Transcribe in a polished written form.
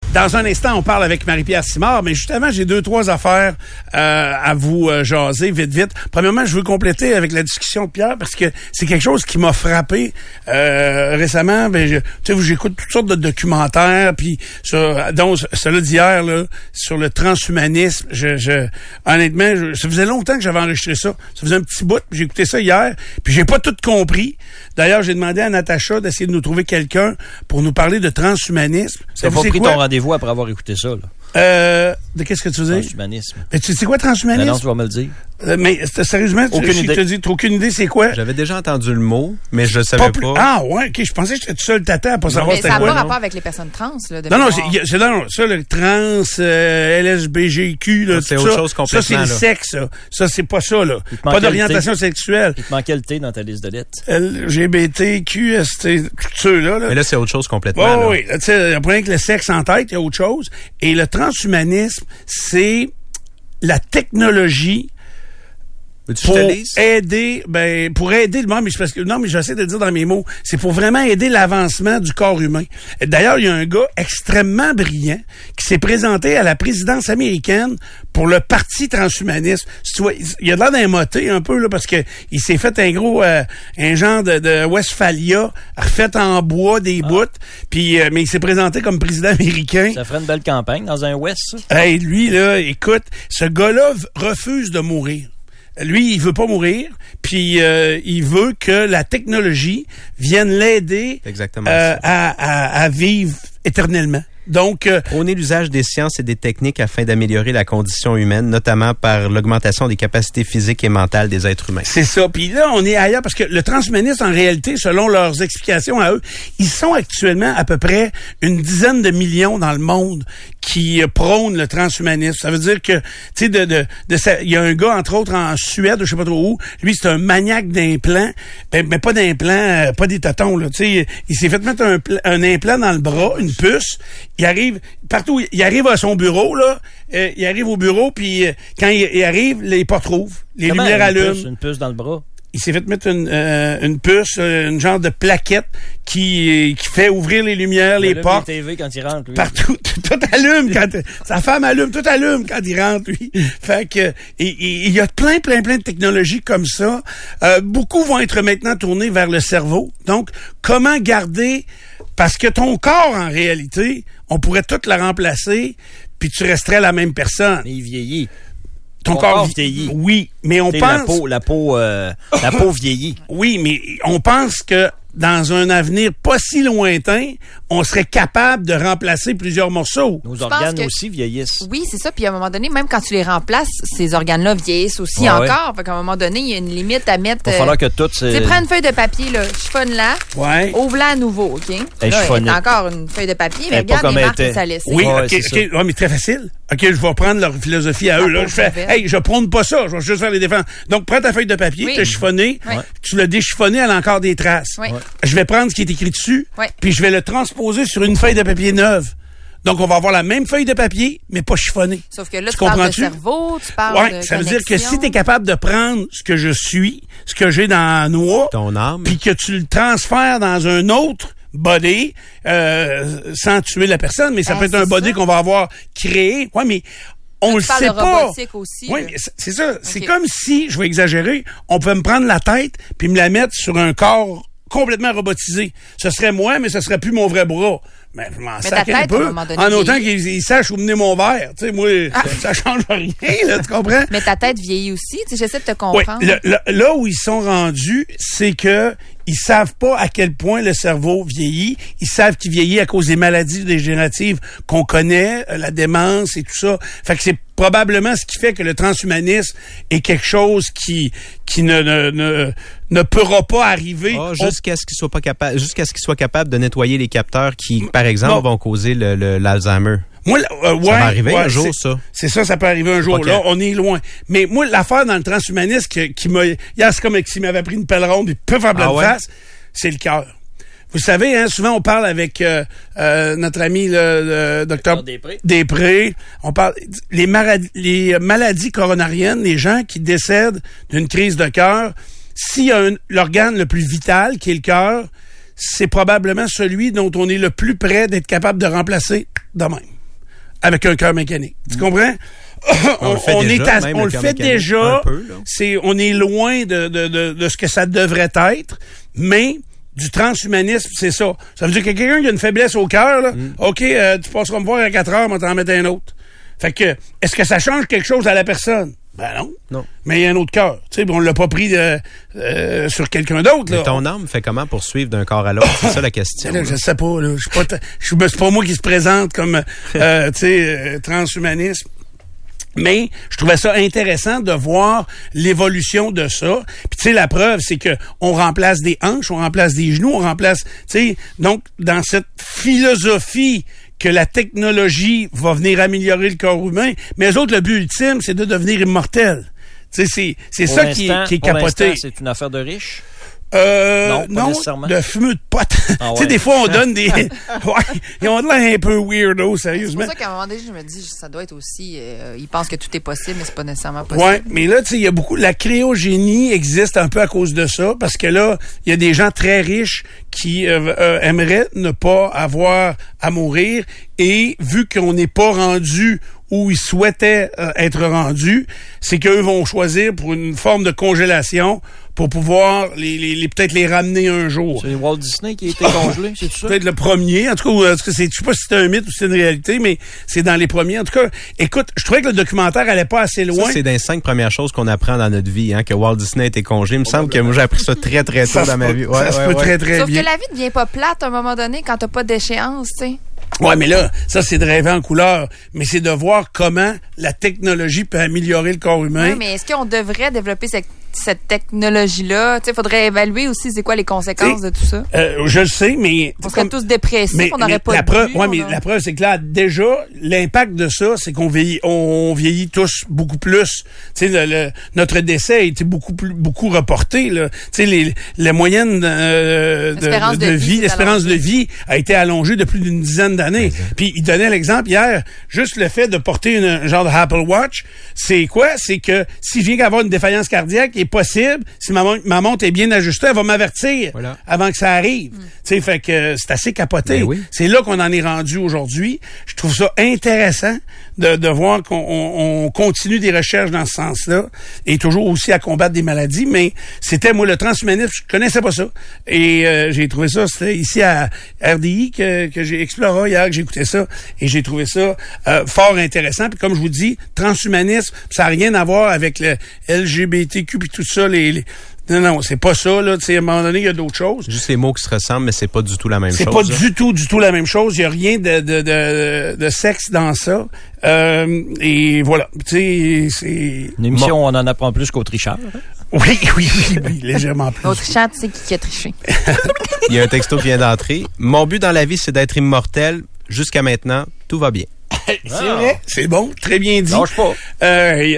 Dans un instant, on parle avec Marie-Pierre Simard, mais justement, j'ai 2-3 affaires à vous jaser vite. Premièrement, je veux compléter avec la discussion de Pierre parce que c'est quelque chose qui m'a frappé récemment. J'écoute toutes sortes de documentaires, puis dont celui d'hier là, sur le transhumanisme. Honnêtement, ça faisait longtemps que j'avais enregistré ça. Ça faisait un petit bout, puis j'ai écouté ça hier, puis j'ai pas tout compris. D'ailleurs, j'ai demandé à Natacha d'essayer de nous trouver quelqu'un pour nous parler de transhumanisme. T'as pas pris ton rendez-vous après avoir écouté ça, là. De qu'est-ce que tu veux dire? Transhumanisme. Mais tu sais quoi, transhumanisme? Non, tu vas me le dire. Mais sérieusement, aucune idée. Je te dis, t'as aucune idée c'est quoi? J'avais déjà entendu le mot, mais je savais pas. Ah ouais, ok, je pensais que j'étais tout seul tata à pas savoir c'était quoi. Mais ça n'a pas rapport avec les personnes trans, là. Non, ça, le trans, LSBGQ, là, c'est tout autre ça. chose complètement. Ça, c'est le sexe, ça. Ça, c'est pas ça, là. Pas d'orientation sexuelle. Il te manquait le T dans ta liste de lettres. LGBT, QST, tout ceux-là, là. Mais là, c'est autre chose complètement. Oui, tu sais, après que le sexe en tête, il y a autre chose. Et le transhumanisme, c'est la technologie pour aider le monde, mais j'essaie de le dire dans mes mots, c'est pour vraiment aider l'avancement du corps humain. D'ailleurs, il y a un gars extrêmement brillant qui s'est présenté à la présidence américaine pour le parti transhumaniste. Tu vois, il a l'air d'un moté un peu là parce que il s'est fait un gros un genre de Westphalia refait en bois des bouts, puis mais il s'est présenté comme président américain. Ça ferait une belle campagne dans un West, ça. Hey, lui là, écoute, ce gars-là refuse de mourir. Lui, il veut pas mourir, puis il veut que la technologie vienne l'aider à vivre éternellement. Donc, prôner l'usage des sciences et des techniques afin d'améliorer la condition humaine, notamment par l'augmentation des capacités physiques et mentales des êtres humains. C'est ça. Puis là, on est ailleurs parce que le transhumanisme, en réalité, selon leurs explications à eux, ils sont actuellement à peu près 10 millions dans le monde qui prônent le transhumanisme. Ça veut dire que, tu sais, il y a un gars, entre autres, en Suède, je sais pas trop où, lui, c'est un maniaque d'implants, mais pas d'implants, pas des totons, là. Tu sais, il s'est fait mettre un implant dans le bras, une puce. Il arrive partout, il arrive à son bureau, là. Il arrive au bureau, puis quand il arrive, les portes rouvrent, les lumières allument. Une puce dans le bras. Il s'est fait mettre une puce, une genre de plaquette qui fait ouvrir les lumières, les portes. TV quand il rentre, lui. Partout, tout allume quand sa femme allume, tout allume quand il rentre, lui. Fait que il y a plein de technologies comme ça. Beaucoup vont être maintenant tournés vers le cerveau. Donc, comment garder, parce que ton corps en réalité, on pourrait tout le remplacer, puis tu resterais la même personne. Mais il vieillit. Ton corps vieillit. Oui, mais on pense... La peau vieillit. Oui, mais on pense que dans un avenir pas si lointain, on serait capable de remplacer plusieurs morceaux. Nos organes aussi vieillissent. Oui, c'est ça. Puis à un moment donné, même quand tu les remplaces, ces organes-là vieillissent aussi encore. Fait qu'à un moment donné, il y a une limite à mettre... Il va falloir que tout... Tu sais, prends une feuille de papier, là, chiffonne-la, ouvre-la à nouveau, OK? Là, il y a encore une feuille de papier, mais regarde les marques que ça laisse. Oui, OK, mais très facile. OK, je vais prendre leur philosophie à eux. Là. Je prône pas ça, je vais juste faire les défenses. Donc, prends ta feuille de papier, tu l'as chiffonné, tu l'as déchiffonné, elle a encore des traces. Oui. Je vais prendre ce qui est écrit dessus, puis je vais le transposer sur une feuille de papier neuve. Donc, on va avoir la même feuille de papier, mais pas chiffonnée. Sauf que là, tu parles de cerveau, tu parles de ça veut dire que si tu es capable de prendre ce que je suis, ce que j'ai dans la noix, ton âme, puis que tu le transfères dans un autre body, sans tuer la personne, mais ça peut être un body qu'on va avoir créé. Ouais, mais on le sait pas. Aussi, oui, c'est ça. Okay. C'est comme si, je vais exagérer, on pouvait me prendre la tête puis me la mettre sur un corps complètement robotisé. Ce serait moi, mais ce serait plus mon vrai bras. Mais je m'en sacre un peu. En autant qu'il sache où mener mon verre. Tu sais, moi, ça change rien, là, tu comprends? Mais ta tête vieillit aussi. Tu sais, j'essaie de te comprendre. Oui, là où ils sont rendus, c'est que ils savent pas à quel point le cerveau vieillit. Ils savent qu'il vieillit à cause des maladies dégénératives qu'on connaît, la démence et tout ça. Fait que c'est probablement ce qui fait que le transhumanisme est quelque chose qui ne pourra pas arriver. Jusqu'à ce qu'il soit capable de nettoyer les capteurs qui, par exemple, vont causer l'Alzheimer. Moi, ça va arriver un jour, ça. C'est ça peut arriver un jour. Okay. Là, on est loin. Mais moi, l'affaire dans le transhumanisme qui m'a... Hier, c'est comme s'il m'avait pris une pelle ronde et peu faire plein de face, c'est le cœur. Vous savez, hein, souvent on parle avec notre ami le docteur Després. On parle les maladies coronariennes, les gens qui décèdent d'une crise de cœur. S'il y a l'organe le plus vital, qui est le cœur, c'est probablement celui dont on est le plus près d'être capable de remplacer de même. avec un cœur mécanique. Tu comprends? On le fait déjà. On est loin de ce que ça devrait être, mais du transhumanisme, c'est ça. Ça veut dire que quelqu'un qui a une faiblesse au cœur, là, OK, tu passeras me voir à 4 heures, on va t'en mettre un autre. Fait que, est-ce que ça change quelque chose à la personne? Ben non. Mais il y a un autre cœur. Tu sais, on l'a pas pris sur quelqu'un d'autre. Mais ton âme fait comment pour suivre d'un corps à l'autre? C'est ça la question. Là, je sais pas. Là. C'est pas moi qui se présente comme transhumanisme. Mais je trouvais ça intéressant de voir l'évolution de ça. Puis tu sais, la preuve, c'est que on remplace des hanches, on remplace des genoux, on remplace... Tu sais, donc, dans cette philosophie que la technologie va venir améliorer le corps humain, mais eux autres, le but ultime, c'est de devenir immortel. Tu sais, c'est ça qui est capoté. C'est une affaire de riche? Non, de fumeux de potes. Ah ouais. Tu sais, des fois, on donne des... ouais, ils ont l'air un peu weirdo, sérieusement. C'est pour ça qu'à un moment donné, je me dis, ça doit être aussi... ils pensent que tout est possible, mais c'est pas nécessairement possible. Ouais, mais là, tu sais, il y a beaucoup... La cryogénie existe un peu à cause de ça, parce que là, il y a des gens très riches qui aimeraient ne pas avoir à mourir, et vu qu'on n'est pas rendu où ils souhaitaient être rendus, c'est qu'eux vont choisir pour une forme de congélation pour pouvoir peut-être les ramener un jour. C'est Walt Disney qui a été congelé, c'est ça? Peut-être le premier. En tout cas, je sais pas si c'est un mythe ou si c'est une réalité, mais c'est dans les premiers. En tout cas, écoute, je trouvais que le documentaire allait pas assez loin. Ça, c'est dans les 5 premières choses qu'on apprend dans notre vie, hein, que Walt Disney a été congelé. Il me semble que moi, j'ai appris ça très, très tôt dans ma vie. Ça se peut très, très Sauf bien. que la vie devient pas plate à un moment donné quand t'as pas d'échéance, tu sais. Ouais, mais là, ça, c'est de rêver en couleur. Mais c'est de voir comment la technologie peut améliorer le corps humain. Oui, mais est-ce qu'on devrait développer cette technologie-là? Tu sais, faudrait évaluer aussi c'est quoi les conséquences de tout ça. Je le sais, mais... On serait tous dépressifs, on n'aurait pas la de preuve, but, mais la preuve, c'est que là, déjà, l'impact de ça, c'est qu'on vieillit tous beaucoup plus. Tu sais, notre décès a été beaucoup reporté, là. Tu sais, la moyenne l'espérance de vie a été allongée de plus d'une dizaine d'années. Puis, il donnait l'exemple hier, juste le fait de porter un genre de Apple Watch, c'est quoi? C'est que si je viens d'avoir une défaillance cardiaque, il est possible, si ma montre est bien ajustée, elle va m'avertir avant que ça arrive. Tu sais, fait que c'est assez capoté. Oui. C'est là qu'on en est rendu aujourd'hui. Je trouve ça intéressant de voir qu'on continue des recherches dans ce sens-là et toujours aussi à combattre des maladies, mais c'était, moi, le transhumanisme, je connaissais pas ça. Et j'ai trouvé ça, c'était ici à RDI que j'ai exploré hier, que j'ai écouté ça, et j'ai trouvé ça fort intéressant. Puis comme je vous dis, transhumanisme, ça n'a rien à voir avec le LGBTQ puis tout ça, Non, c'est pas ça, là. Tu sais, à un moment donné, il y a d'autres choses. Juste les mots qui se ressemblent, mais c'est pas du tout la même chose. C'est pas du tout la même chose. Il y a rien de sexe dans ça. Et voilà. Tu sais, c'est... Une émission où on en apprend plus qu'Autrichard. Hein? Oui, légèrement plus. Autrichard, tu sais qui a triché. Il y a un texto qui vient d'entrer. Mon but dans la vie, c'est d'être immortel. Jusqu'à maintenant, tout va bien. C'est vrai. C'est bon. Très bien dit. Lâche pas.